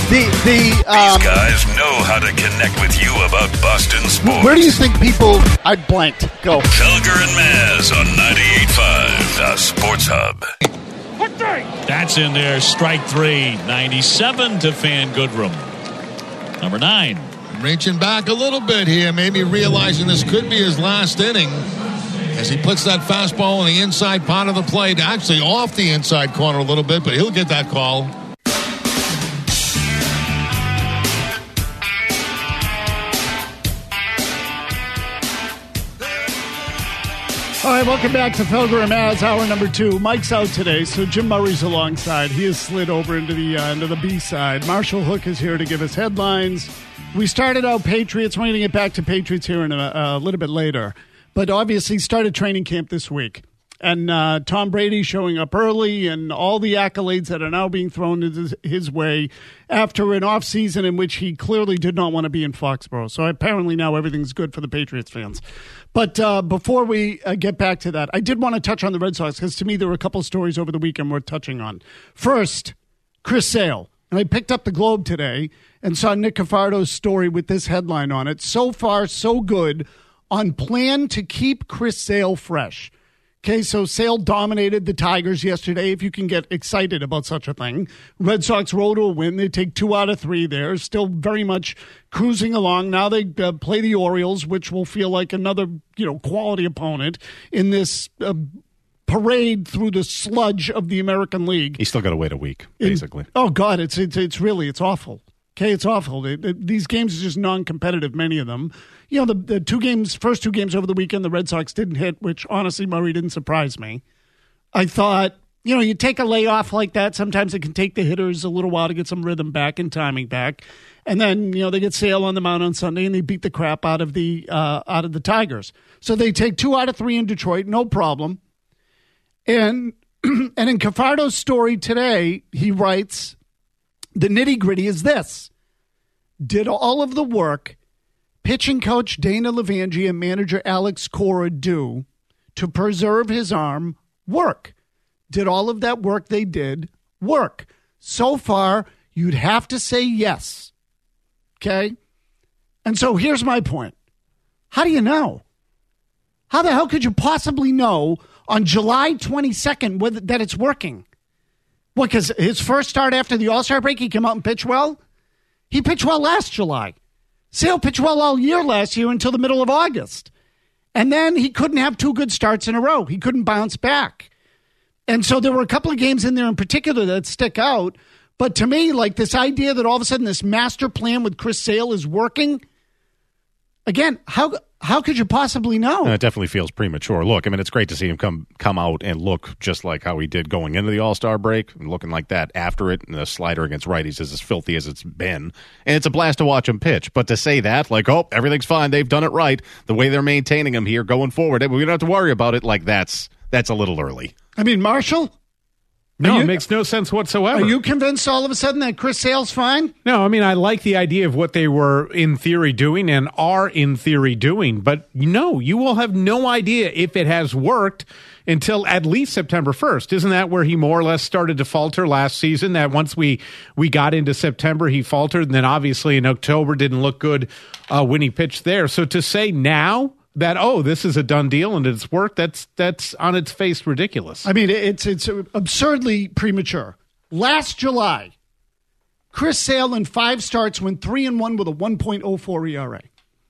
These guys know how to connect with you about Boston sports. Where do you think people... I blanked. Go. Felger and Maz on 98.5, the Sports Hub. That's in there. Strike three. 97 to Fan Goodrum. Number 9. Reaching back a little bit here, maybe realizing this could be his last inning as he puts that fastball in the inside part of the plate, actually off the inside corner a little bit, but he'll get that call. All right, welcome back to Felger and Maz, hour number 2. Mike's out today, so Jim Murray's alongside. He has slid over into the B side. Marshall Hook is here to give us headlines. We started out Patriots. We're going to get back to Patriots here in a little bit later. But obviously started training camp this week. And Tom Brady showing up early and all the accolades that are now being thrown his way after an offseason in which he clearly did not want to be in Foxborough. So apparently now everything's good for the Patriots fans. But before we get back to that, I did want to touch on the Red Sox because to me there were a couple of stories over the weekend worth touching on. First, Chris Sale. And I picked up the Globe today and saw Nick Cafardo's story with this headline on it. So far, so good on plan to keep Chris Sale fresh. Okay, so Sale dominated the Tigers yesterday, if you can get excited about such a thing. Red Sox roll to a win. They take 2 out of 3 there. Still very much cruising along. Now they play the Orioles, which will feel like another, quality opponent in this parade through the sludge of the American League. He's still got to wait a week, basically. Oh, God, it's awful. Okay, it's awful. These games are just non-competitive, many of them. The first two games over the weekend, the Red Sox didn't hit, which honestly, Murray, didn't surprise me. I thought, you take a layoff like that, sometimes it can take the hitters a little while to get some rhythm back and timing back. And then, they get Sale on the mound on Sunday and they beat the crap out of the Tigers. So they take 2 out of 3 in Detroit, no problem. And in Cafardo's story today, he writes, the nitty-gritty is this. Did all of the work pitching coach Dana Lavangie and manager Alex Cora do to preserve his arm work? Did all of that work they did work? So far, you'd have to say yes. Okay? And so here's my point. How do you know? How the hell could you possibly know on July 22nd that it's working? What, because his first start after the All-Star break, he came out and pitched well? He pitched well last July. Sale pitched well all year last year until the middle of August. And then he couldn't have 2 good starts in a row. He couldn't bounce back. And so there were a couple of games in there in particular that stick out. But to me, like this idea that all of a sudden this master plan with Chris Sale is working, again, how could you possibly know? It definitely feels premature. Look, it's great to see him come out and look just like how he did going into the All-Star break and looking like that after it. And the slider against righties is as filthy as it's been. And it's a blast to watch him pitch. But to say that, everything's fine, they've done it right, the way they're maintaining him here going forward, we don't have to worry about it, that's a little early. Marshall? No, it makes no sense whatsoever. Are you convinced all of a sudden that Chris Sale's fine? No, I like the idea of what they were in theory doing and are in theory doing. But no, you will have no idea if it has worked until at least September 1st. Isn't that where he more or less started to falter last season? That once we got into September, he faltered. And then obviously in October didn't look good when he pitched there. So to say now that, this is a done deal and it's worked, that's on its face ridiculous. It's absurdly premature. Last July, Chris Sale in 5 starts went 3-1 with a 1.04 ERA.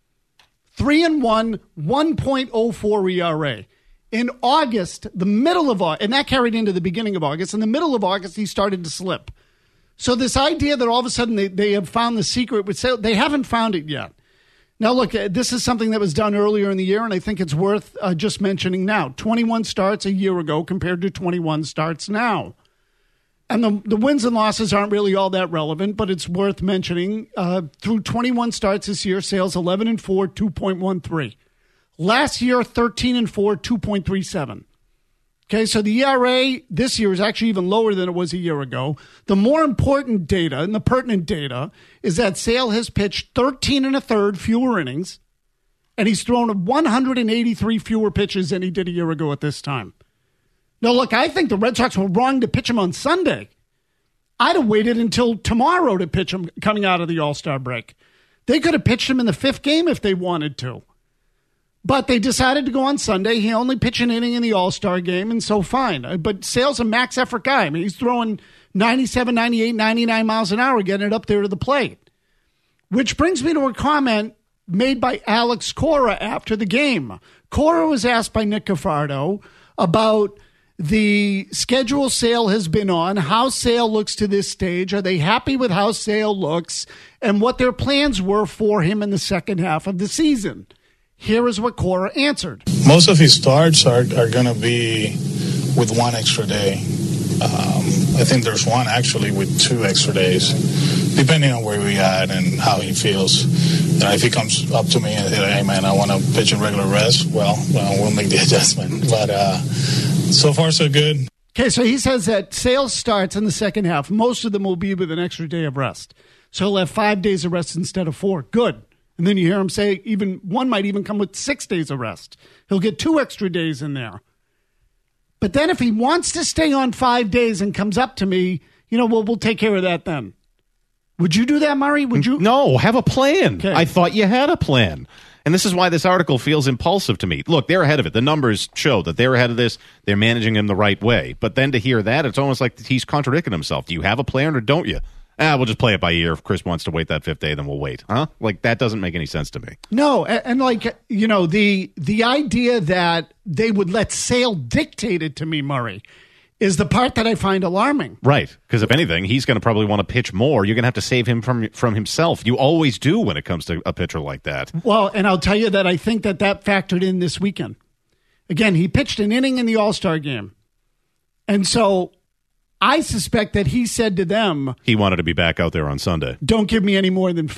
3-1, 1.04 ERA. In August, the middle of August, and that carried into the beginning of August, in the middle of August, he started to slip. So this idea that all of a sudden they have found the secret with Sale, they haven't found it yet. Now, look, this is something that was done earlier in the year, and I think it's worth just mentioning now. 21 starts a year ago compared to 21 starts now. And the wins and losses aren't really all that relevant, but it's worth mentioning. Through 21 starts this year, Sale's 11-4, 2.13. Last year, 13-4, 2.37. Okay, so the ERA this year is actually even lower than it was a year ago. The more important data and the pertinent data is that Sale has pitched 13 1/3 fewer innings, and he's thrown 183 fewer pitches than he did a year ago at this time. Now, look, I think the Red Sox were wrong to pitch him on Sunday. I'd have waited until tomorrow to pitch him coming out of the All-Star break. They could have pitched him in the 5th game if they wanted to. But they decided to go on Sunday. He only pitched an inning in the All-Star game, and so fine. But Sale's a max effort guy. I mean, he's throwing 97, 98, 99 miles an hour, getting it up there to the plate. Which brings me to a comment made by Alex Cora after the game. Cora was asked by Nick Cafardo about the schedule Sale has been on, how Sale looks to this stage. Are they happy with how Sale looks, and what their plans were for him in the second half of the season? Here is what Cora answered. Most of his starts are going to be with one extra day. I think there's one actually with 2 extra days, depending on where we at and how he feels. If he comes up to me and says, hey, man, I want to pitch in regular rest, well, we'll make the adjustment. But so far, so good. Okay, so he says that Sale starts in the second half. Most of them will be with an extra day of rest. So he'll have 5 days of rest instead of 4. Good. And then you hear him say even one might even come with 6 days of rest. He'll get 2 extra days in there. But then if he wants to stay on 5 days and comes up to me, we'll take care of that then. Would you do that, Murray? Would you? No, have a plan. Okay. I thought you had a plan. And this is why this article feels impulsive to me. Look, they're ahead of it. The numbers show that they're ahead of this. They're managing him the right way. But then to hear that, it's almost like he's contradicting himself. Do you have a plan or don't you? We'll just play it by ear. If Chris wants to wait that 5th day, then we'll wait. Huh? Like, that doesn't make any sense to me. No, and the idea that they would let Sale dictate it to me, Murray, is the part that I find alarming. Right, because if anything, he's going to probably want to pitch more. You're going to have to save him from himself. You always do when it comes to a pitcher like that. Well, and I'll tell you that I think that factored in this weekend. Again, he pitched an inning in the All-Star game. And so I suspect that he said to them, he wanted to be back out there on Sunday. Don't give me any more than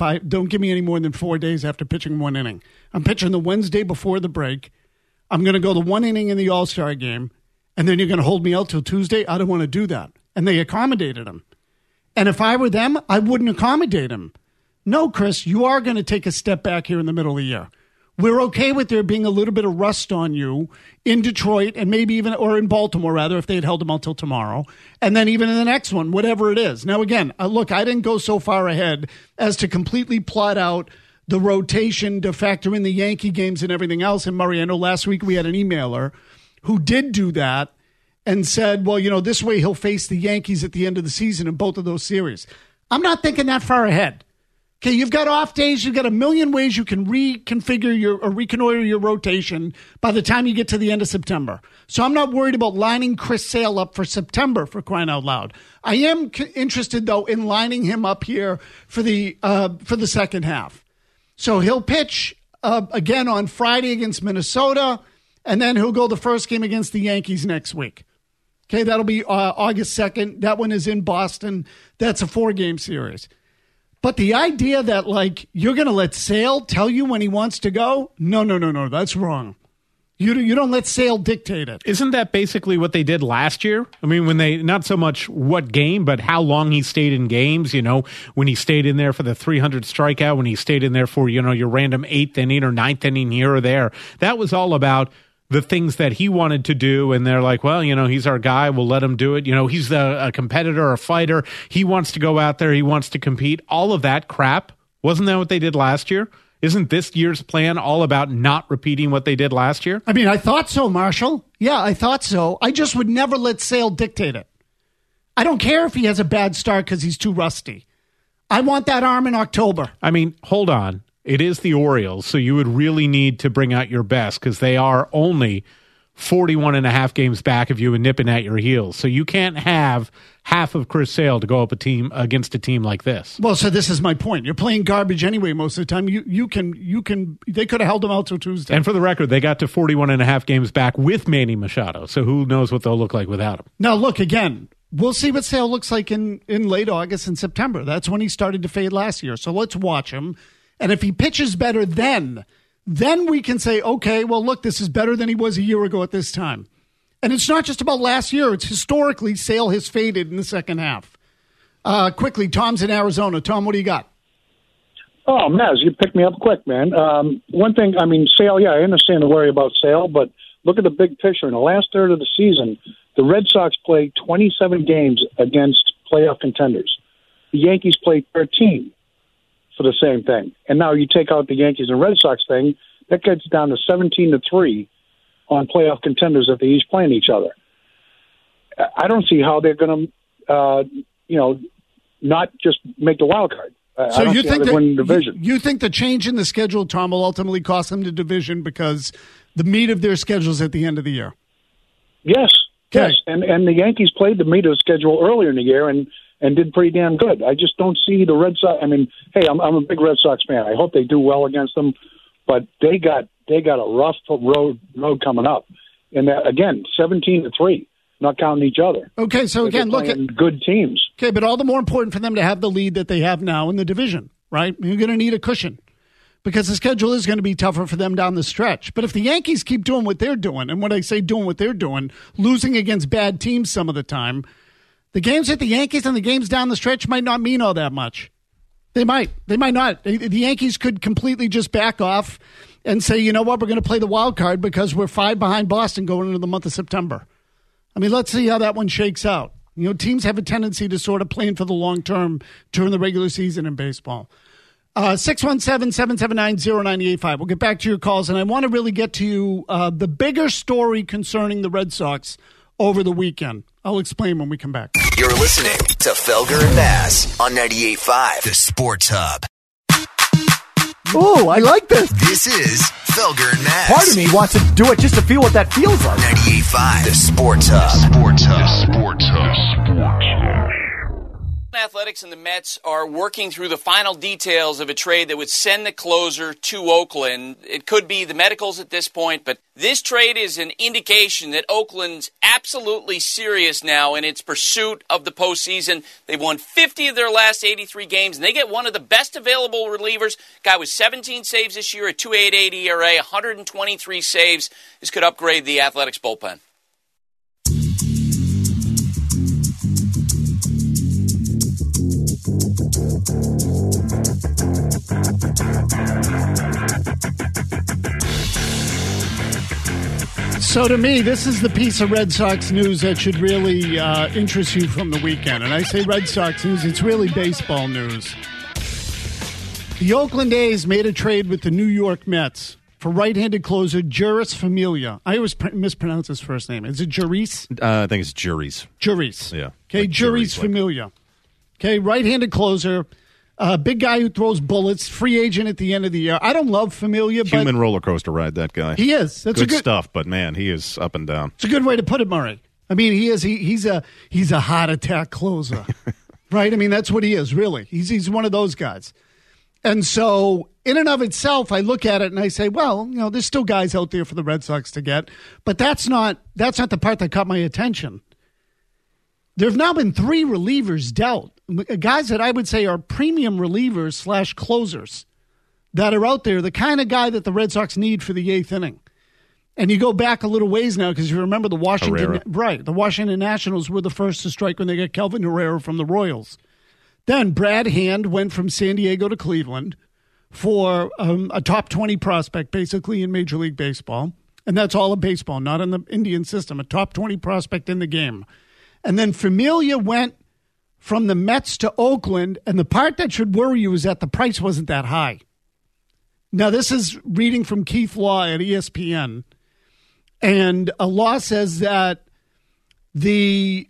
4 days after pitching 1 inning. I'm pitching the Wednesday before the break. I'm going to go the 1 inning in the All-Star game, and then you're going to hold me out till Tuesday? I don't want to do that. And they accommodated him. And if I were them, I wouldn't accommodate him. No, Chris, you are going to take a step back here in the middle of the year. We're okay with there being a little bit of rust on you in Detroit and maybe even, or in Baltimore, rather, if they had held him until tomorrow. And then even in the next one, whatever it is. Now, again, look, I didn't go so far ahead as to completely plot out the rotation to factor in the Yankee games and everything else. And Murray, I know last week we had an emailer who did do that and said, well, this way he'll face the Yankees at the end of the season in both of those series. I'm not thinking that far ahead. Okay, you've got off days. You've got a million ways you can reconfigure or reconnoiter your rotation by the time you get to the end of September. So I'm not worried about lining Chris Sale up for September, for crying out loud. I am interested, though, in lining him up here for the second half. So he'll pitch again on Friday against Minnesota, and then he'll go the first game against the Yankees next week. Okay, that'll be August 2nd. That one is in Boston. That's a 4-game series. But the idea that, you're going to let Sale tell you when he wants to go? No, that's wrong. You don't let Sale dictate it. Isn't that basically what they did last year? I mean, when they, not so much what game, but how long he stayed in games, when he stayed in there for the 300 strikeout, when he stayed in there for, your random 8th inning or 9th inning here or there. That was all about the things that he wanted to do, and they're like, well, he's our guy, we'll let him do it. He's a competitor, a fighter. He wants to go out there, he wants to compete. All of that crap, wasn't that what they did last year? Isn't this year's plan all about not repeating what they did last year? I mean, I thought so, Marshall. Yeah, I thought so. I just would never let Sale dictate it. I don't care if he has a bad start because he's too rusty. I want that arm in October. I mean, hold on. It is the Orioles, so you would really need to bring out your best because they are only 41 and a half games back of you and nipping at your heels. So you can't have half of Chris Sale to go up against a team like this. Well, so this is my point. You're playing garbage anyway most of the time. You can. They could have held him out till Tuesday. And for the record, they got to 41 and a half games back with Manny Machado. So who knows what they'll look like without him. Now, look, again, we'll see what Sale looks like in late August and September. That's when he started to fade last year. So let's watch him. And if he pitches better then we can say, okay, well, look, this is better than he was a year ago at this time. And it's not just about last year. It's historically, Sale has faded in the second half. Quickly, Tom's in Arizona. Tom, what do you got? Oh, Maz, you picked me up quick, man. One thing, Sale, yeah, I understand the worry about Sale, but look at the big picture. In the last third of the season, the Red Sox played 27 games against playoff contenders. The Yankees played 13 for the same thing. And now you take out the Yankees and Red Sox thing, that gets down to 17-3 on playoff contenders if they each playing each other. I don't see how they're going to, not just make the wild card. So you think that win the division. You think the change in the schedule, Tom, will ultimately cost them the division because the meat of their schedule is at the end of the year? Yes. Okay. Yes, and the Yankees played the meat of the schedule earlier in the year and did pretty damn good. I just don't see the Red Sox. I mean, hey, I'm a big Red Sox fan. I hope they do well against them, but they got a rough road coming up. And that, again, 17-3, not counting each other. Okay, so again, look at good teams. Okay, but all the more important for them to have the lead that they have now in the division, right? You're going to need a cushion because the schedule is going to be tougher for them down the stretch. But if the Yankees keep doing what they're doing, and when I say doing what they're doing, losing against bad teams some of the time, the games at the Yankees and the games down the stretch might not mean all that much. They might. They might not. The Yankees could completely just back off and say, you know what, we're going to play the wild card because we're 5 behind Boston going into the month of September. I mean, let's see how that one shakes out. You know, teams have a tendency to sort of plan for the long term during the regular season in baseball. 617-779-0985. We'll get back to your calls, and I want to really get to you the bigger story concerning the Red Sox over the weekend. I'll explain when we come back. You're listening to Felger and Bass on 98.5, the Sports Hub. Ooh, I like this. This is Felger and Bass. Part of me wants to do it just to feel what that feels like. 98.5, the Sports Hub. Sports Hub. Sports Hub. Sports Hub. Athletics and the Mets are working through the final details of a trade that would send the closer to Oakland. It could be the medicals at this point, but this trade is an indication that Oakland's absolutely serious now in its pursuit of the postseason. They've won 50 of their last 83 games, and they get one of the best available relievers. Guy with 17 saves this year, a 2.88 ERA, 123 saves. This could upgrade the Athletics bullpen. So to me, this is the piece of Red Sox news that should really interest you from the weekend. And I say Red Sox news, it's really baseball news. The Oakland A's made a trade with the New York Mets for right-handed closer Jeurys Familia. I always mispronounce his first name. Is it Jeurys? I think it's Juris. Jeurys. Yeah. Okay, like Jeurys Familia. Okay, right-handed closer. Big guy who throws bullets, free agent at the end of the year. I don't love Familia, but Human roller coaster ride, that guy. he is. That's good stuff, but man, he is up and down. It's a good way to put it, Murray. I mean, he is. He's a heart attack closer, right? I mean, that's what he is, really. He's one of those guys. And so, in and of itself, I look at it and I say, well, you know, there's still guys out there for the Red Sox to get, but that's not the part that caught my attention. There have now been 3 relievers dealt. Guys that I would say are premium relievers / closers that are out there, the kind of guy that the Red Sox need for the 8th inning. And you go back a little ways now because you remember the Washington Nationals were the first to strike when they got Kelvin Herrera from the Royals. Then Brad Hand went from San Diego to Cleveland for a top 20 prospect basically in Major League Baseball. And that's all of baseball, not in the Indian system, a top 20 prospect in the game. And then Familia went from the Mets to Oakland, and the part that should worry you is that the price wasn't that high. Now, this is reading from Keith Law at ESPN, and Law says that the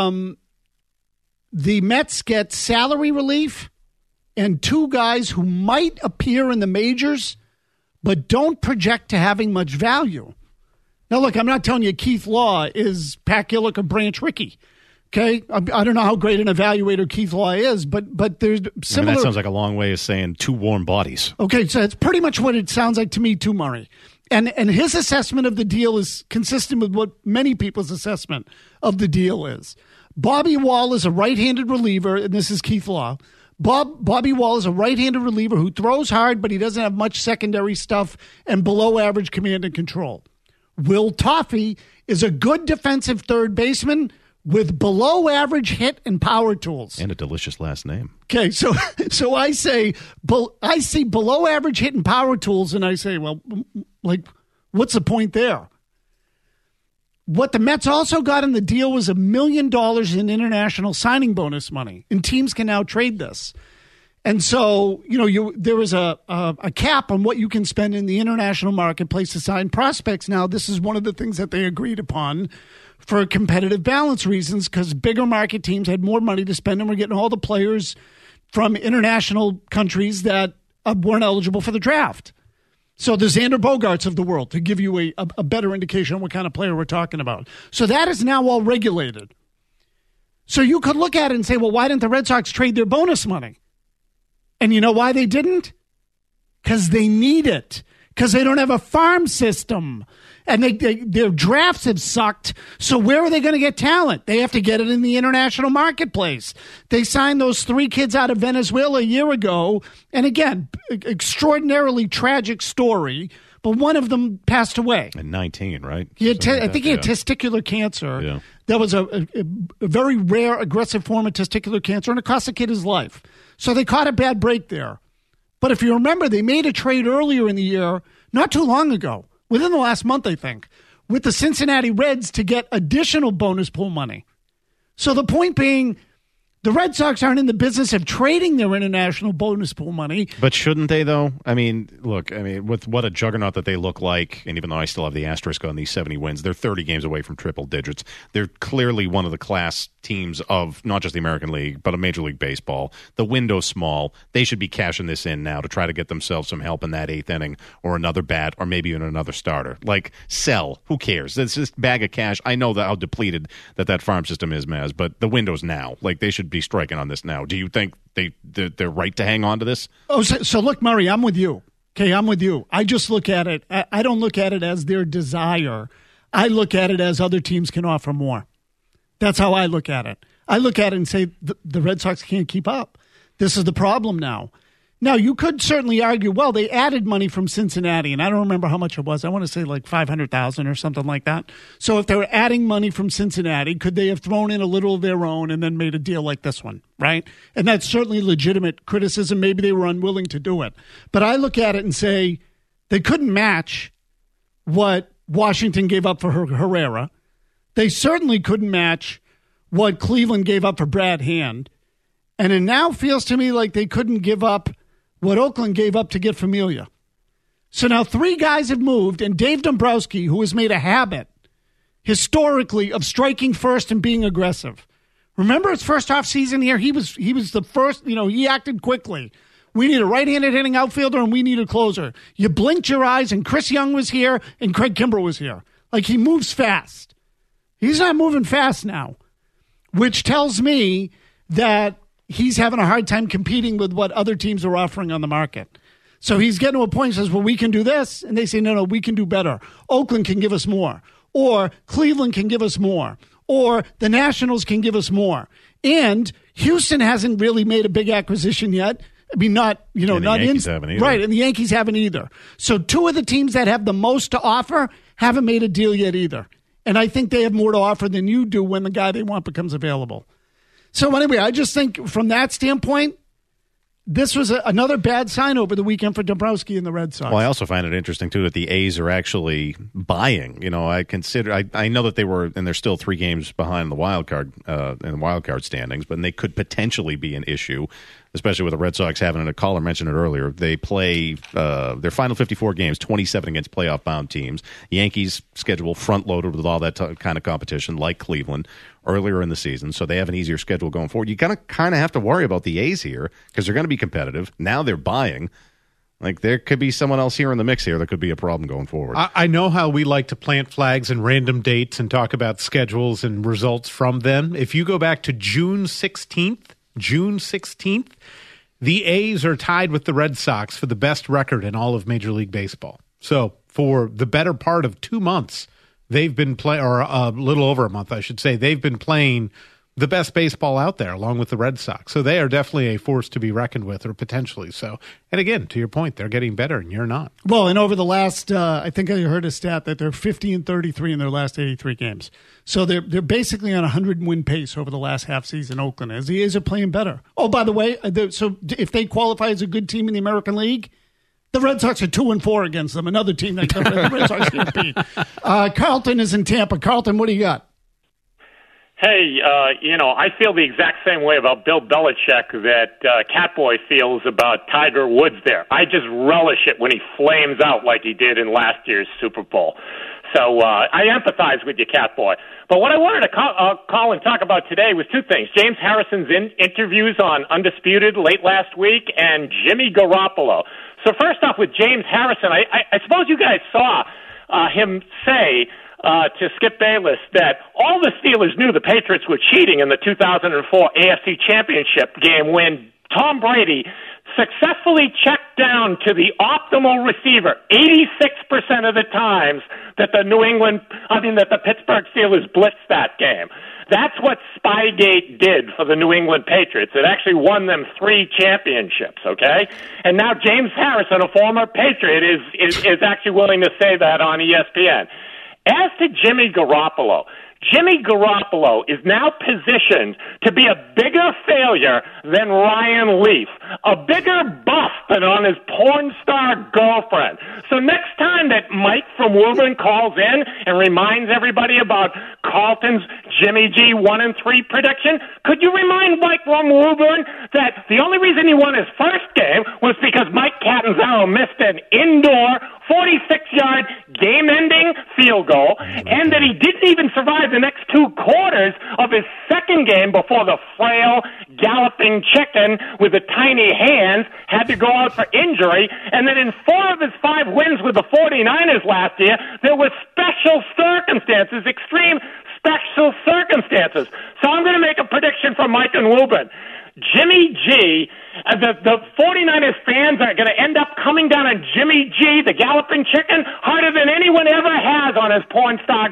Mets get salary relief and 2 guys who might appear in the majors but don't project to having much value. Now, look, I'm not telling you Keith Law is Pat Gillick or Branch Rickey. Okay, I don't know how great an evaluator Keith Law is, but there's similar. I mean, that sounds like a long way of saying 2 warm bodies. Okay, so it's pretty much what it sounds like to me too, Murray. And his assessment of the deal is consistent with what many people's assessment of the deal is. Bobby Wall is a right-handed reliever, and this is Keith Law. Bobby Wall is a right-handed reliever who throws hard, but he doesn't have much secondary stuff and below-average command and control. Will Toffee is a good defensive third baseman with below-average hit and power tools. And a delicious last name. Okay, so I see below-average hit and power tools, and I say, well, like, what's the point there? What the Mets also got in the deal was $1 million in international signing bonus money, and teams can now trade this. And so, there was a cap on what you can spend in the international marketplace to sign prospects. Now, this is one of the things that they agreed upon for competitive balance reasons, because bigger market teams had more money to spend and were getting all the players from international countries that weren't eligible for the draft. So the Xander Bogaerts of the world, to give you a better indication of what kind of player we're talking about. So that is now all regulated. So you could look at it and say, well, why didn't the Red Sox trade their bonus money? And you know why they didn't? Because they need it. Because they don't have a farm system. And their drafts have sucked. So where are they going to get talent? They have to get it in the international marketplace. They signed those 3 kids out of Venezuela a year ago. And again, extraordinarily tragic story. But one of them passed away. At 19, right? I think he had testicular cancer. Yeah. That was a very rare, aggressive form of testicular cancer. And it cost the kid his life. So they caught a bad break there. But if you remember, they made a trade earlier in the year, not too long ago, within the last month, I think, with the Cincinnati Reds to get additional bonus pool money. So the point being, the Red Sox aren't in the business of trading their international bonus pool money. But shouldn't they, though? I mean, look, with what a juggernaut that they look like, and even though I still have the asterisk on these 70 wins, they're 30 games away from triple digits. They're clearly one of the class teams of not just the American League, but of Major League Baseball. The window's small. They should be cashing this in now to try to get themselves some help in that 8th inning or another bat or maybe even another starter. Like, sell. Who cares? It's just bag of cash. I know how depleted that farm system is, Maz, but the window's now. Like, they should be striking on this now. Do you think they're right to hang on to this? Oh, so look, Murray, I'm with you. Okay, I'm with you. I just look at it. I don't look at it as their desire. I look at it as other teams can offer more. That's how I look at it. I look at it and say the Red Sox can't keep up. This is the problem now. Now, you could certainly argue, well, they added money from Cincinnati, and I don't remember how much it was. I want to say like $500,000 or something like that. So if they were adding money from Cincinnati, could they have thrown in a little of their own and then made a deal like this one, right? And that's certainly legitimate criticism. Maybe they were unwilling to do it. But I look at it and say they couldn't match what Washington gave up for Herrera. They certainly couldn't match what Cleveland gave up for Brad Hand. And it now feels to me like they couldn't give up what Oakland gave up to get Familia. So now 3 guys have moved, and Dave Dombrowski, who has made a habit historically of striking first and being aggressive. Remember his first off season here? He was the first, he acted quickly. We need a right-handed hitting outfielder and we need a closer. You blinked your eyes and Chris Young was here and Craig Kimbrell was here. Like, he moves fast. He's not moving fast now, which tells me that he's having a hard time competing with what other teams are offering on the market. So he's getting to a point and says, well, we can do this. And they say, no, we can do better. Oakland can give us more. Or Cleveland can give us more. Or the Nationals can give us more. And Houston hasn't really made a big acquisition yet. I mean, not in right, and the Yankees haven't either. So 2 of the teams that have the most to offer haven't made a deal yet either. And I think they have more to offer than you do when the guy they want becomes available. So anyway, I just think from that standpoint, this was another bad sign over the weekend for Dombrowski and the Red Sox. Well, I also find it interesting, too, that the A's are actually buying. I know that they were, and they're still 3 games behind the wild card in the wild card standings, but they could potentially be an issue, especially with the Red Sox having, and a caller mentioned it earlier, they play their final 54 games, 27 against playoff-bound teams. Yankees schedule front-loaded with all that kind of competition, like Cleveland, earlier in the season, so they have an easier schedule going forward. You kind of have to worry about the A's here because they're going to be competitive. Now they're buying. Like, there could be someone else here in the mix here that could be a problem going forward. I know how we like to plant flags and random dates and talk about schedules and results from them. If you go back to June 16th, the A's are tied with the Red Sox for the best record in all of Major League Baseball. So for the better part of 2 months, they've been playing, or a little over a month, I should say, they've been playing the best baseball out there, along with the Red Sox. So they are definitely a force to be reckoned with, or potentially so. And again, to your point, they're getting better, and you're not. Well, and over the last, I think I heard a stat that they're 50-33 in their last 83 games. So they're basically on a 100-win pace over the last half season, Oakland, as the A's are playing better. Oh, by the way, so if they qualify as a good team in the American League, The Red Sox are 2-4 against them. Another team that the Red Sox can't beat. Carlton is in Tampa. Carlton, what do you got? Hey, I feel the exact same way about Bill Belichick that Catboy feels about Tiger Woods there. I just relish it when he flames out like he did in last year's Super Bowl. So I empathize with you, Catboy. But what I wanted to call and talk about today was two things. James Harrison's interviews on Undisputed late last week and Jimmy Garoppolo. So first off, with James Harrison, I suppose you guys saw him say to Skip Bayless that all the Steelers knew the Patriots were cheating in the 2004 AFC Championship game when Tom Brady successfully checked down to the optimal receiver 86% of the times that the Pittsburgh Steelers blitzed that game. That's what Spygate did for the New England Patriots. It actually won them 3 championships, okay? And now James Harrison, a former Patriot, is actually willing to say that on ESPN. As to Jimmy Garoppolo is now positioned to be a bigger failure than Ryan Leaf, a bigger bust than on his porn star girlfriend. So next time that Mike from Woburn calls in and reminds everybody about Carlton's Jimmy G 1-3 prediction, could you remind Mike from Woburn that the only reason he won his first game was because Mike Catanzaro missed an indoor 46-yard game-ending field goal, and that he didn't even survive the next 2 quarters of his second game before the frail, galloping chicken with the tiny hands had to go out for injury, and that in 4 of his 5 wins with the 49ers last year, there were special circumstances, extreme special circumstances. So I'm going to make a prediction for Mike and Woburn. Jimmy G, the 49ers fans are going to end up coming down on Jimmy G, the galloping chicken, harder than anyone ever has on his porn star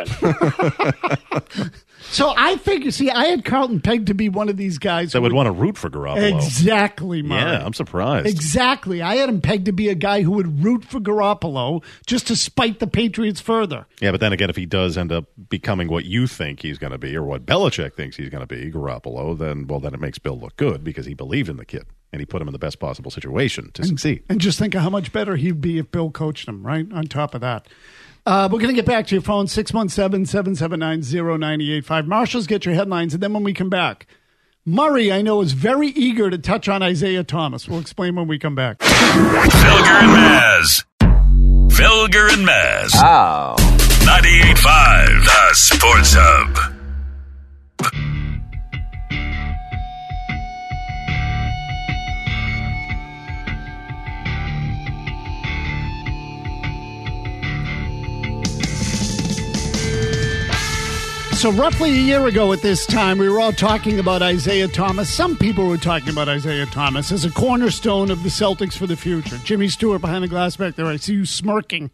girlfriend. So I think, I had Carlton pegged to be one of these guys that would want to root for Garoppolo. Exactly, Murray. Yeah, I'm surprised. Exactly. I had him pegged to be a guy who would root for Garoppolo just to spite the Patriots further. Yeah, but then again, if he does end up becoming what you think he's going to be or what Belichick thinks he's going to be, Garoppolo, then it makes Bill look good because he believed in the kid and he put him in the best possible situation to succeed. And just think of how much better he'd be if Bill coached him, right? On top of that. We're going to get back to your phone, 617-779-0985. Marshall's get your headlines, and then when we come back, Murray, I know, is very eager to touch on Isaiah Thomas. We'll explain when we come back. Felger and Maz. Felger and Maz. Oh. 98.5, the Sports Hub. So roughly a year ago at this time, we were all talking about Isaiah Thomas. Some people were talking about Isaiah Thomas as a cornerstone of the Celtics for the future. Jimmy Stewart behind the glass back there. I see you smirking.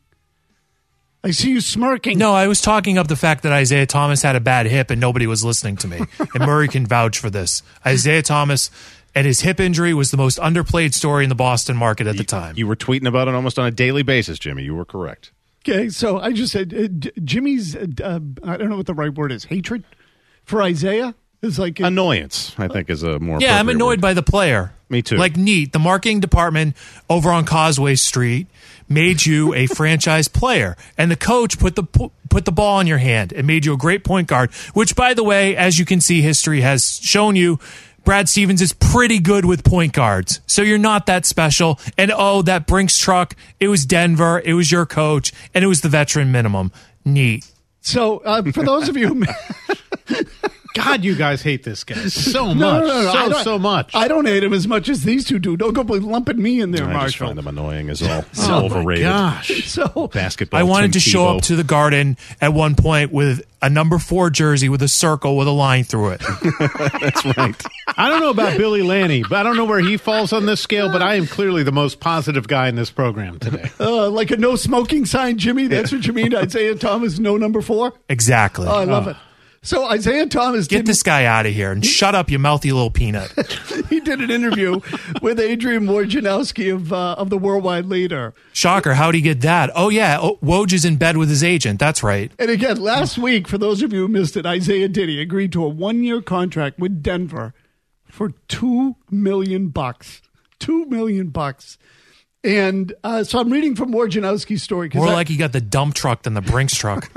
No, I was talking up the fact that Isaiah Thomas had a bad hip and nobody was listening to me. And Murray can vouch for this. Isaiah Thomas and his hip injury was the most underplayed story in the Boston market at the time. You were tweeting about it almost on a daily basis, Jimmy. You were correct. Okay, so I just said Jimmy's, I don't know what the right word is, hatred for Isaiah is like... Annoyance, I think, is a more I'm annoyed word. By the player. Me too. Like neat, the marketing department over on Causeway Street made you a franchise player, and the coach put the ball in your hand and made you a great point guard, which, by the way, as you can see, history has shown you, Brad Stevens is pretty good with point guards. So you're not that special. And that Brinks truck, it was Denver, it was your coach, and it was the veteran minimum. Neat. So for those of you... God, you guys hate this guy so much. No. So much. I don't hate him as much as these two do. Don't go lumping me in there, Marshall. I just find him annoying as all. So overrated. My gosh. So basketball. I wanted to show Tebow. up to the Garden at one point with a number 4 jersey with a circle with a line through it. That's right. I don't know about Billy Lanny, but I don't know where he falls on this scale, but I am clearly the most positive guy in this program today. Like a no smoking sign, Jimmy? That's what you mean? Isaiah Thomas, no number 4? Exactly. Oh, I love it. So Isaiah Thomas... Get this guy out of here and shut up, you mouthy little peanut. He did an interview with Adrian Wojnarowski of the Worldwide Leader. Shocker, how'd he get that? Oh, yeah, Woj is in bed with his agent. That's right. And again, last week, for those of you who missed it, Isaiah Diddy agreed to a 1-year contract with Denver for $2 million. $2 million. And so I'm reading from Wojnarowski's story. More like he got the dump truck than the Brinks truck.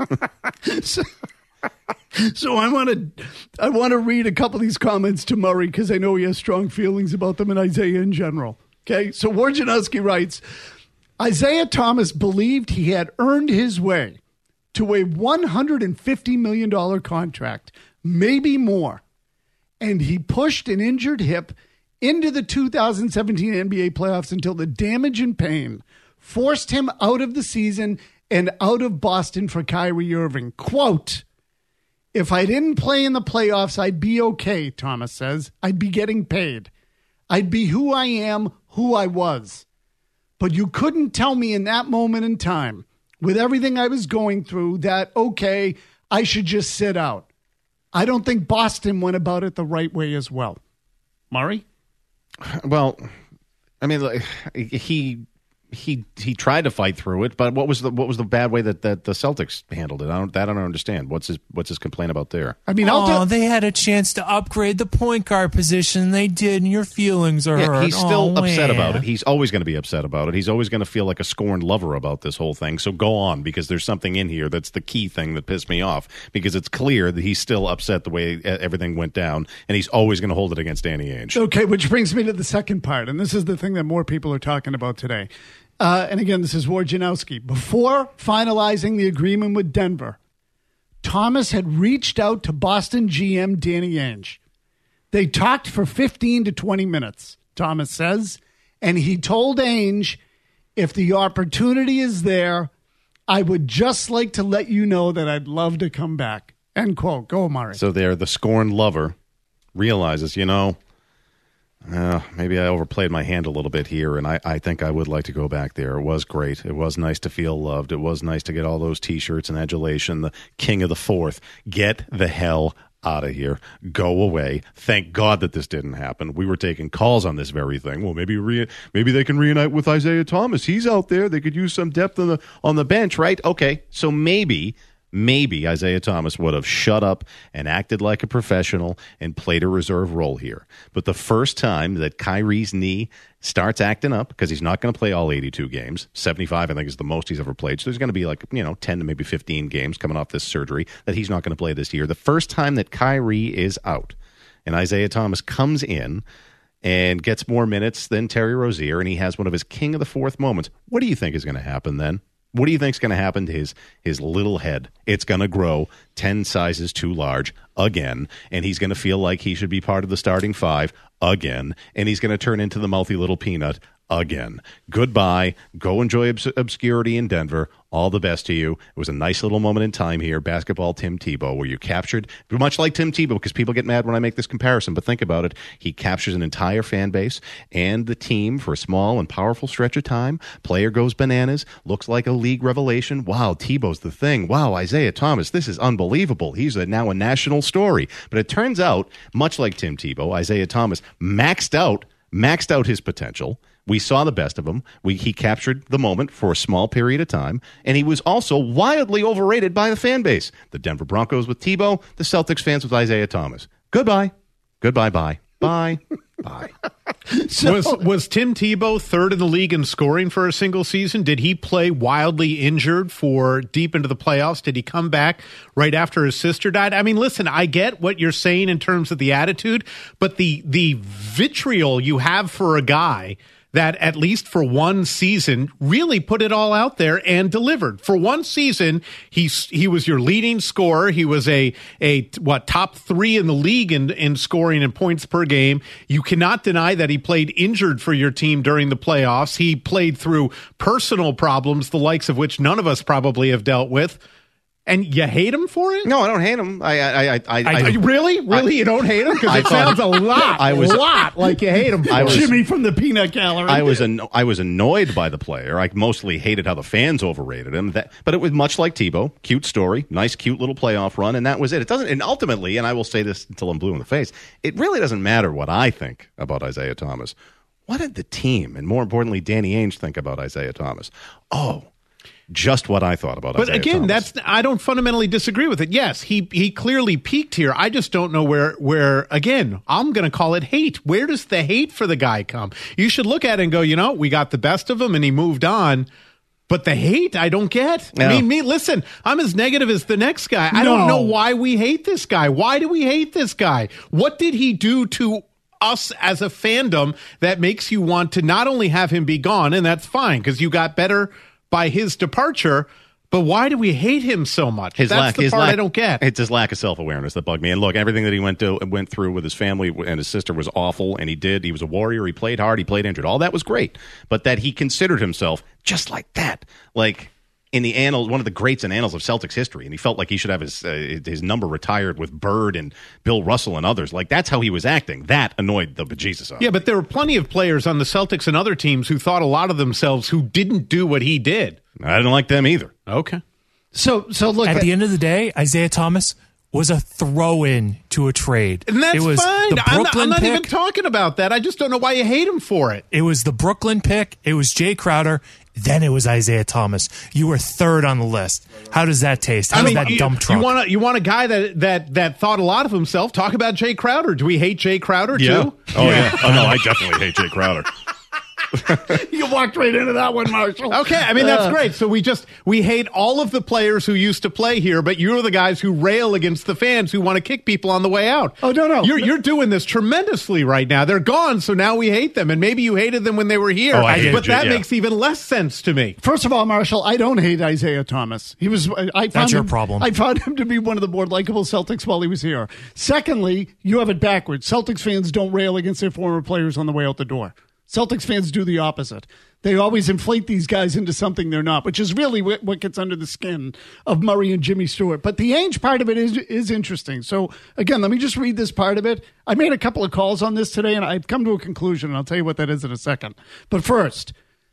So I want to read a couple of these comments to Murray because I know he has strong feelings about them and Isaiah in general. Okay, so Wojnarowski writes, Isaiah Thomas believed he had earned his way to a $150 million contract, maybe more, and he pushed an injured hip into the 2017 NBA playoffs until the damage and pain forced him out of the season and out of Boston for Kyrie Irving. Quote, if I didn't play in the playoffs, I'd be okay, Thomas says. I'd be getting paid. I'd be who I am, who I was. But you couldn't tell me in that moment in time, with everything I was going through, that, okay, I should just sit out. I don't think Boston went about it the right way as well. Murray? Well, I mean, he tried to fight through it, but what was the bad way that the Celtics handled it? I don't understand. What's his complaint about there? I mean, they had a chance to upgrade the point guard position. They did, and your feelings are hurt. He's still upset about it. He's always going to be upset about it. He's always going to feel like a scorned lover about this whole thing. So go on, because there's something in here that's the key thing that pissed me off, because it's clear that he's still upset the way everything went down, and he's always going to hold it against Danny Ainge. Okay, which brings me to the second part, and this is the thing that more people are talking about today. And again, this is Wojnarowski. Before finalizing the agreement with Denver, Thomas had reached out to Boston GM Danny Ainge. They talked for 15 to 20 minutes, Thomas says, and he told Ainge, if the opportunity is there, I would just like to let you know that I'd love to come back. End quote. Go, Murray. So there, the scorned lover realizes, maybe I overplayed my hand a little bit here, and I think I would like to go back there. It was great. It was nice to feel loved. It was nice to get all those T-shirts and adulation. The king of the fourth. Get the hell out of here. Go away. Thank God that this didn't happen. We were taking calls on this very thing. Well, maybe they can reunite with Isaiah Thomas. He's out there. They could use some depth on the bench, right? Okay, so maybe Isaiah Thomas would have shut up and acted like a professional and played a reserve role here. But the first time that Kyrie's knee starts acting up, because he's not going to play all 82 games, 75 I think is the most he's ever played, so there's going to be 10 to maybe 15 games coming off this surgery that he's not going to play this year. The first time that Kyrie is out and Isaiah Thomas comes in and gets more minutes than Terry Rozier, and he has one of his king of the fourth moments, what do you think is going to happen then? What do you think is going to happen to his little head? It's going to grow 10 sizes too large again, and he's going to feel like he should be part of the starting five again, and he's going to turn into the mouthy little peanut again. Goodbye. Go enjoy obscurity in Denver. All the best to you. It was a nice little moment in time here, basketball Tim Tebow, where you captured, much like Tim Tebow, because people get mad when I make this comparison, but think about it. He captures an entire fan base and the team for a small and powerful stretch of time. Player goes bananas, looks like a league revelation. Wow, Tebow's the thing. Wow, Isaiah Thomas, this is unbelievable. He's now a national story. But it turns out, much like Tim Tebow, Isaiah Thomas maxed out his potential. We saw the best of him. He captured the moment for a small period of time, and he was also wildly overrated by the fan base. The Denver Broncos with Tebow, the Celtics fans with Isaiah Thomas. Goodbye. Goodbye, bye. Bye. Bye. Was Tim Tebow third in the league in scoring for a single season? Did he play wildly injured for deep into the playoffs? Did he come back right after his sister died? I mean, listen, I get what you're saying in terms of the attitude, but the vitriol you have for a guy that at least for one season really put it all out there and delivered. For one season, he was your leading scorer. He was a top 3 in the league in scoring and points per game. You cannot deny that he played injured for your team during the playoffs. He played through personal problems, the likes of which none of us probably have dealt with. And you hate him for it? No, I don't hate him. I really, you don't hate him? Because it sounds a lot like you hate him. Jimmy from the Peanut Gallery. I was annoyed by the player. I mostly hated how the fans overrated him. But it was much like Tebow. Cute story, nice, cute little playoff run, and that was it. It doesn't. And ultimately, and I will say this until I'm blue in the face, it really doesn't matter what I think about Isaiah Thomas. What did the team, and more importantly, Danny Ainge, think about Isaiah Thomas? Oh, Just what I thought about But Isaiah again, Thomas. I don't fundamentally disagree with it. Yes, he clearly peaked here. I just don't know where again, I'm going to call it hate. Where does the hate for the guy come? You should look at it and go, we got the best of him and he moved on. But the hate, I don't get. No. I mean, listen, I'm as negative as the next guy. I don't know why we hate this guy. Why do we hate this guy? What did he do to us as a fandom that makes you want to not only have him be gone, and that's fine because you got better by his departure, but why do we hate him so much? That's the part I don't get. It's his lack of self-awareness that bugged me. And look, everything that he went through with his family and his sister was awful, and he was a warrior. He played hard. He played injured. All that was great. But that he considered himself just like that, like in the annals, one of the greats in annals of Celtics history, and he felt like he should have his number retired with Bird and Bill Russell and others. Like, that's how he was acting. That annoyed the bejesus out of Yeah, but there were plenty of players on the Celtics and other teams who thought a lot of themselves who didn't do what he did. I didn't like them either. Okay. So look, at the end of the day, Isaiah Thomas was a throw-in to a trade. And that's it was fine. The I'm Brooklyn not pick. even talking about that. I just don't know why you hate him for it. It was the Brooklyn pick. It was Jay Crowder. Then it was Isaiah Thomas. You were third on the list. How does that taste? How's that dump truck? You want a guy that thought a lot of himself? Talk about Jay Crowder. Do we hate Jay Crowder too? Oh yeah. Oh no, I definitely hate Jay Crowder. You walked right into that one, Marshall. Okay, I mean, that's great. So we hate all of the players who used to play here, but you're the guys who rail against the fans who want to kick people on the way out. Oh, no. You're doing this tremendously right now. They're gone, so now we hate them. And maybe you hated them when they were here. But that makes even less sense to me. First of all, Marshall, I don't hate Isaiah Thomas. That's your problem. I found him to be one of the more likable Celtics while he was here. Secondly, you have it backwards. Celtics fans don't rail against their former players on the way out the door. Celtics fans do the opposite. They always inflate these guys into something they're not, which is really what gets under the skin of Murray and Jimmy Stewart. But the Ainge part of it is interesting. So, again, let me just read this part of it. I made a couple of calls on this today, and I've come to a conclusion, and I'll tell you what that is in a second. But first,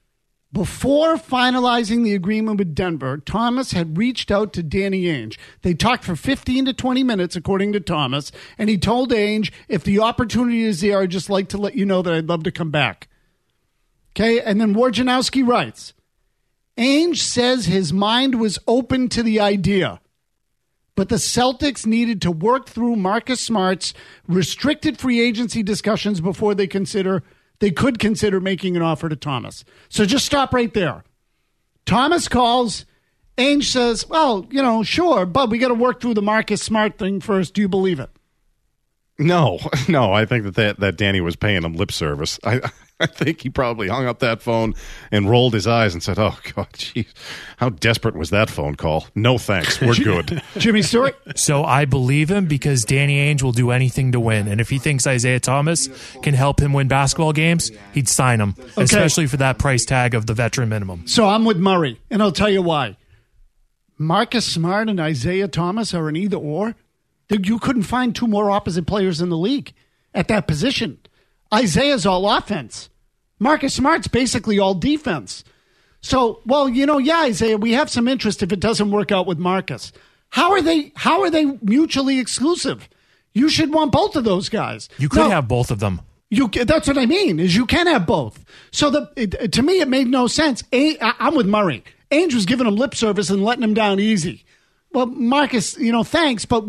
before finalizing the agreement with Denver, Thomas had reached out to Danny Ainge. They talked for 15 to 20 minutes, according to Thomas, and he told Ainge, if the opportunity is there, I'd just like to let you know that I'd love to come back. Okay, and then Wojnarowski writes, Ainge says his mind was open to the idea, but the Celtics needed to work through Marcus Smart's restricted free agency discussions before they could consider making an offer to Thomas. So just stop right there. Thomas calls. Ainge says, well, sure, but we got to work through the Marcus Smart thing first. Do you believe it? No. I think that Danny was paying him lip service. I think he probably hung up that phone and rolled his eyes and said, oh, God, geez, how desperate was that phone call? No thanks. We're good. Jimmy Stewart? So I believe him because Danny Ainge will do anything to win. And if he thinks Isaiah Thomas can help him win basketball games, he'd sign him, especially for that price tag of the veteran minimum. So I'm with Murray, and I'll tell you why. Marcus Smart and Isaiah Thomas are an either or. You couldn't find two more opposite players in the league at that position. Isaiah's all offense. Marcus Smart's basically all defense. So, Isaiah, we have some interest if it doesn't work out with Marcus. How are they mutually exclusive? You should want both of those guys. You could have both of them. That's what I mean, is you can have both. So to me, it made no sense. I'm with Murray. Ainge was giving him lip service and letting him down easy. Well, Marcus, thanks, but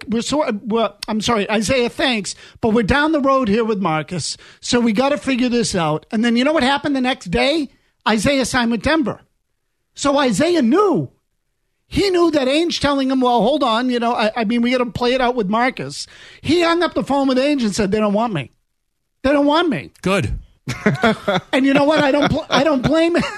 I'm sorry, Isaiah, thanks, but we're down the road here with Marcus, so we got to figure this out. And then you know what happened the next day? Isaiah signed with Denver. So Isaiah knew. He knew that Ainge telling him, well, hold on, we got to play it out with Marcus. He hung up the phone with Ainge and said, they don't want me. They don't want me. Good. And you know what? I don't blame him.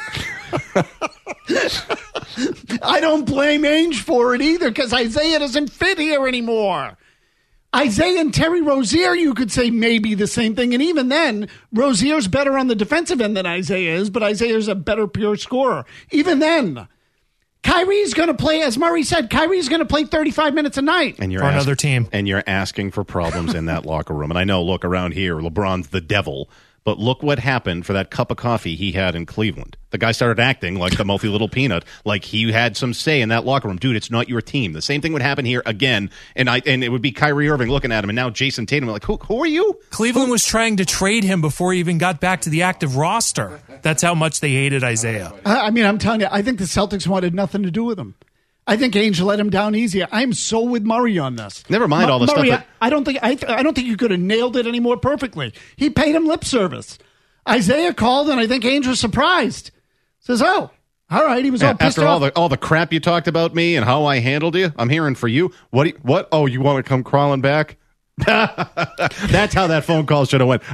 I don't blame Ainge for it either because Isaiah doesn't fit here anymore. Isaiah and Terry Rozier, you could say maybe the same thing. And even then, Rozier's better on the defensive end than Isaiah is, but Isaiah's a better pure scorer. Even then, Kyrie's going to play, as Murray said, Kyrie's going to play 35 minutes a night. And for another team. And you're asking for problems in that locker room. And I know, look, around here, LeBron's the devil. but look what happened for that cup of coffee he had in Cleveland. The guy started acting like the mouthy little peanut, like he had some say in that locker room. Dude, it's not your team. The same thing would happen here again, and it would be Kyrie Irving looking at him, and now Jason Tatum. Like, who are you? Cleveland was trying to trade him before he even got back to the active roster. That's how much they hated Isaiah. I mean, I'm telling you, I think the Celtics wanted nothing to do with him. I think Ainge let him down easier. I'm so with Murray on this. Never mind all the Murray, stuff. I don't think you could have nailed it any more perfectly. He paid him lip service. Isaiah called, and I think Ainge was surprised. Says, "Oh, all right." He was all pissed after off. all the crap you talked about me and how I handled you. I'm hearing for you. What? Oh, you want to come crawling back? That's how that phone call should have went.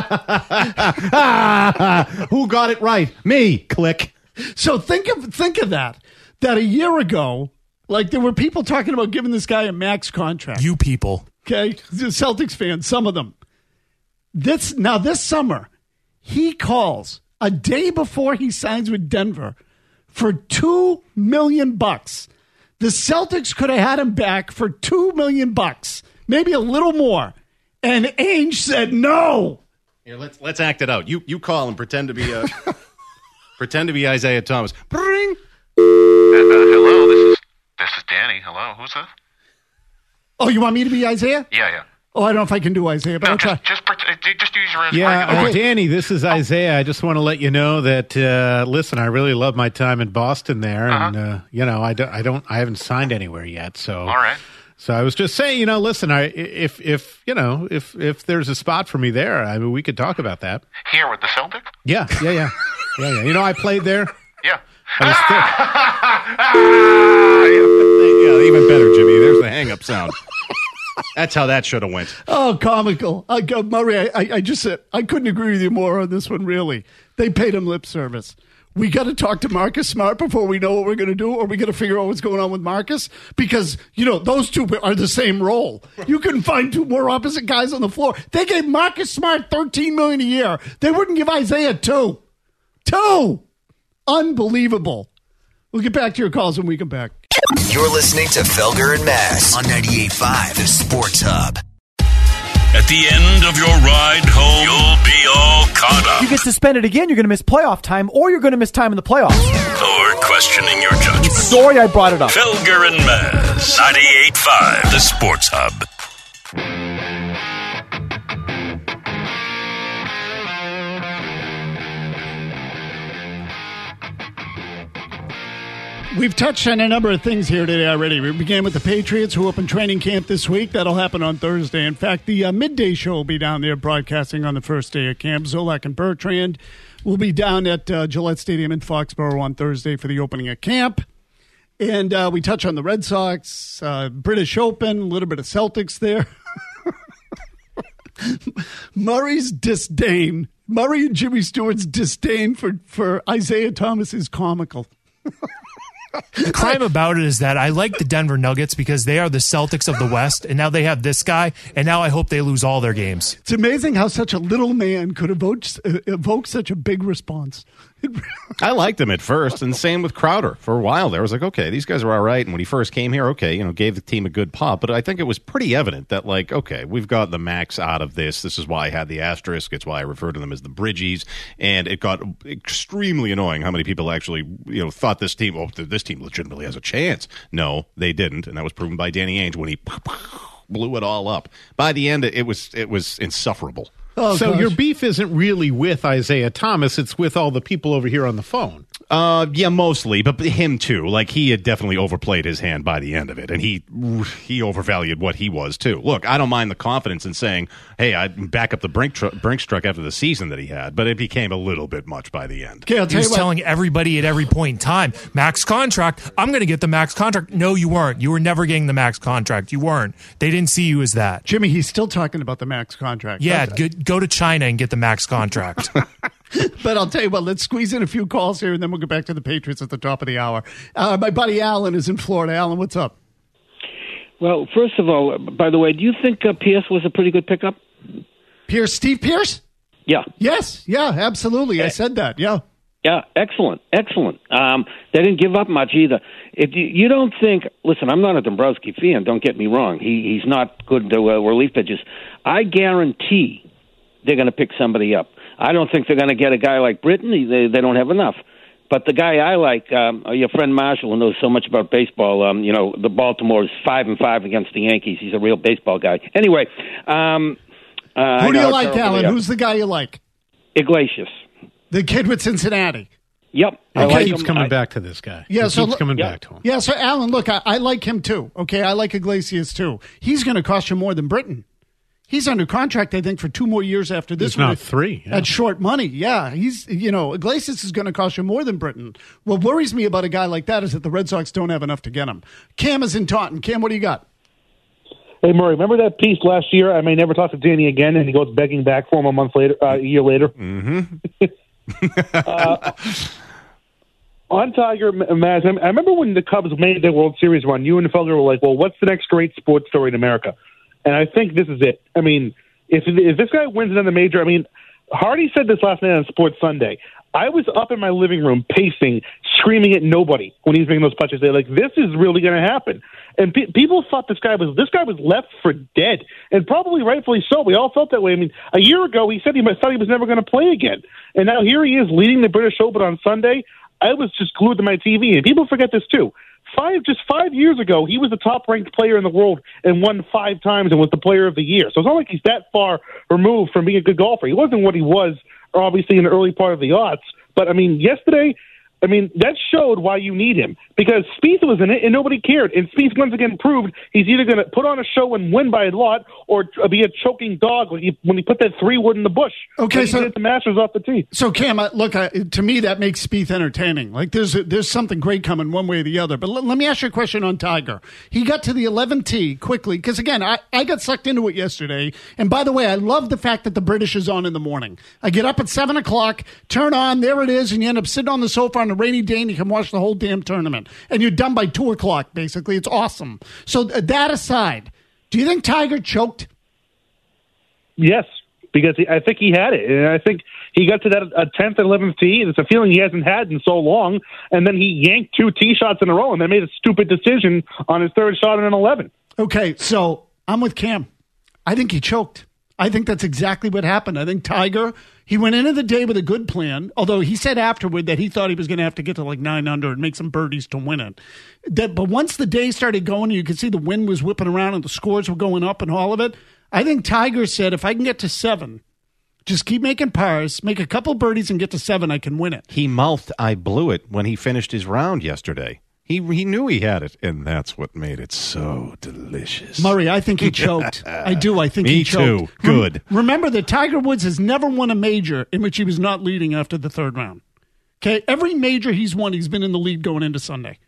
Who got it right? Me. Click. So think of that. That a year ago, like there were people talking about giving this guy a max contract. You people. Okay? The Celtics fans, some of them. This summer, he calls a day before he signs with Denver for $2 million. The Celtics could have had him back for $2 million, maybe a little more. And Ainge said no. Here, let's act it out. You call and pretend to be Isaiah Thomas. Bring. Hello, this is Danny. Hello, who's this? Oh, you want me to be Isaiah? Yeah. Oh, I don't know if I can do Isaiah, but I'll try. Just use your Yeah, regular. Danny, this is Isaiah. I just want to let you know that listen, I really love my time in Boston there, and I haven't signed anywhere yet. So all right. So I was just saying, listen, if there's a spot for me there, I mean, we could talk about that. Here with the Celtics? Yeah. I played there. Yeah. Yeah, even better, Jimmy. There's the hang-up sound. That's how that should have went. Oh, comical. Murray, I just said, I couldn't agree with you more on this one, really. They paid him lip service. We got to talk to Marcus Smart before we know what we're going to do, or we got to figure out what's going on with Marcus, because, those two are the same role. You couldn't find two more opposite guys on the floor. They gave Marcus Smart $13 million a year. They wouldn't give Isaiah $2. Unbelievable. We'll get back to your calls when we come back. You're listening to Felger and Mass on 98.5, the Sports Hub. At the end of your ride home, you'll be all caught up. You get suspended again, you're going to miss playoff time, or you're going to miss time in the playoffs. Or questioning your judgment. Sorry I brought it up. Felger and Mass, 98.5, the Sports Hub. We've touched on a number of things here today already. We began with the Patriots, who open training camp this week. That'll happen on Thursday. In fact, the midday show will be down there broadcasting on the first day of camp. Zolak and Bertrand will be down at Gillette Stadium in Foxborough on Thursday for the opening of camp. And we touch on the Red Sox, British Open, a little bit of Celtics there. Murray and Jimmy Stewart's disdain for Isaiah Thomas is comical. The crime about it is that I like the Denver Nuggets because they are the Celtics of the West, and now they have this guy, and now I hope they lose all their games. It's amazing how such a little man could evoke such a big response. I liked him at first, and same with Crowder. For a while there, I was like, okay, these guys are all right. And when he first came here, okay, gave the team a good pop. But I think it was pretty evident that, like, okay, we've got the max out of this. This is why I had the asterisk. It's why I refer to them as the Bridgies. And it got extremely annoying how many people actually, thought this team legitimately has a chance. No, they didn't. And that was proven by Danny Ainge when he blew it all up. By the end, it was insufferable. Oh, so gosh. Your beef isn't really with Isaiah Thomas, it's with all the people over here on the phone. Yeah, mostly, but him too. Like, he had definitely overplayed his hand by the end of it, and he overvalued what he was too. Look, I don't mind the confidence in saying, hey, I'd back up the Brinks truck after the season that he had, but it became a little bit much by the end. Okay, he was telling everybody at every point in time, max contract, I'm going to get the max contract. No, you weren't. You were never getting the max contract. You weren't. They didn't see you as that. Jimmy, he's still talking about the max contract. Yeah, go to China and get the max contract. But I'll tell you what, let's squeeze in a few calls here, and then we'll get back to the Patriots at the top of the hour. My buddy Alan is in Florida. Alan, what's up? Well, first of all, by the way, do you think Pierce was a pretty good pickup? Steve Pierce? Yeah. Yes. Yeah, absolutely. I said that. Yeah. Yeah, excellent. They didn't give up much either. If you don't think, listen, I'm not a Dombrowski fan, don't get me wrong. He's not good to relief pitches. I guarantee they're going to pick somebody up. I don't think they're going to get a guy like Britton. They don't have enough. But the guy I like, your friend Marshall, who knows so much about baseball, the Baltimore is 5-5 against the Yankees. He's a real baseball guy. Anyway. Who do you like, Alan? Who's the guy you like? Iglesias. The kid with Cincinnati. Yep. He keeps coming back to this guy. Yeah, he keeps coming back to him. Yeah, so Alan, look, I like him too. Okay, I like Iglesias too. He's going to cost you more than Britton. He's under contract, I think, for 2 more years after this. If not 3. Yeah. At short money, yeah. Iglesias is going to cost you more than Britton. What worries me about a guy like that is that the Red Sox don't have enough to get him. Cam is in Taunton. Cam, what do you got? Hey, Murray, remember that piece last year? I may never talk to Danny again, and he goes begging back for him a year later. Mm-hmm. On Tiger, Maz, I remember when the Cubs made their World Series run, you and Felger were like, well, what's the next great sports story in America? And I think this is it. I mean, if this guy wins another major, I mean, Hardy said this last night on Sports Sunday. I was up in my living room pacing, screaming at nobody when he was making those punches. They're like, this is really going to happen. And people thought this guy was left for dead, and probably rightfully so. We all felt that way. I mean, a year ago, he said thought he was never going to play again. And now here he is leading the British Open on Sunday. I was just glued to my TV, and people forget this too. 5 years ago, he was the top-ranked player in the world and won 5 times and was the player of the year. So it's not like he's that far removed from being a good golfer. He wasn't what he was, obviously, in the early part of the aughts. But, I mean, yesterday, that showed why you need him, because Spieth was in it and nobody cared. And Spieth once again proved he's either going to put on a show and win by a lot or be a choking dog when he put that 3-wood in the bush. Okay, so hit the Masters off the tee. So Cam, to me that makes Spieth entertaining. Like there's something great coming one way or the other. But let me ask you a question on Tiger. He got to the 11th tee quickly because again I got sucked into it yesterday. And by the way, I love the fact that the British is on in the morning. I get up at 7:00, turn on, there it is, and you end up sitting on the sofa on a rainy day and you can watch the whole damn tournament. And you're done by 2:00, basically. It's awesome. So that aside, do you think Tiger choked? Yes, because I think he had it. And I think he got to that 10th and 11th tee, and it's a feeling he hasn't had in so long. And then he yanked 2 tee shots in a row and then made a stupid decision on his third shot in an 11. Okay, so I'm with Cam. I think he choked. I think that's exactly what happened. I think Tiger, he went into the day with a good plan, although he said afterward that he thought he was going to have to get to like 9 under and make some birdies to win it. But once the day started going, you could see the wind was whipping around and the scores were going up and all of it. I think Tiger said, if I can get to 7, just keep making pars, make a couple birdies and get to 7, I can win it. He mouthed, I blew it when he finished his round yesterday. He knew he had it, and that's what made it so delicious. Murray, I think he choked. I do. I think he choked. Me too. Good. Remember that Tiger Woods has never won a major in which he was not leading after the 3rd round. Okay? Every major he's won, he's been in the lead going into Sunday.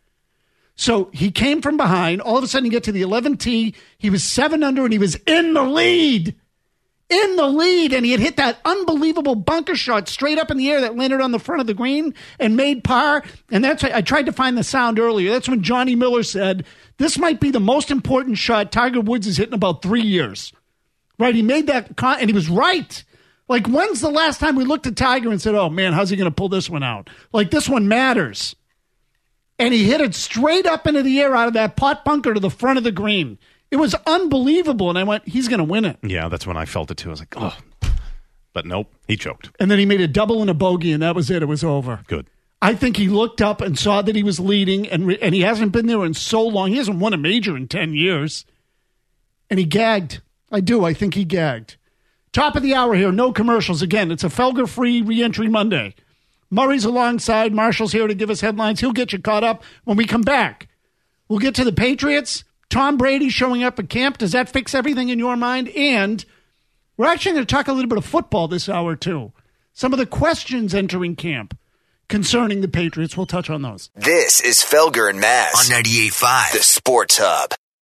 So he came from behind. All of a sudden, he get to the 11th tee. He was 7 under, and he was in the lead. In the lead, and he had hit that unbelievable bunker shot straight up in the air that landed on the front of the green and made par. And that's I tried to find the sound earlier. That's when Johnny Miller said, this might be the most important shot Tiger Woods has hit in about 3 years. Right? He made that, and he was right. Like, when's the last time we looked at Tiger and said, oh, man, how's he going to pull this one out? Like, this one matters. And he hit it straight up into the air out of that pot bunker to the front of the green. It was unbelievable, and I went, he's going to win it. Yeah, that's when I felt it, too. I was like, oh. But nope, he choked. And then he made a double and a bogey, and that was it. It was over. Good. I think he looked up and saw that he was leading, and he hasn't been there in so long. He hasn't won a major in 10 years. And he gagged. I do. I think he gagged. Top of the hour here. No commercials. Again, it's a Felger-free Reentry Monday. Murray's alongside. Marshall's here to give us headlines. He'll get you caught up when we come back. We'll get to the Patriots. Tom Brady showing up at camp. Does that fix everything in your mind? And we're actually going to talk a little bit of football this hour, too. Some of the questions entering camp concerning the Patriots. We'll touch on those. This is Felger and Mazz on 98.5, the Sports Hub.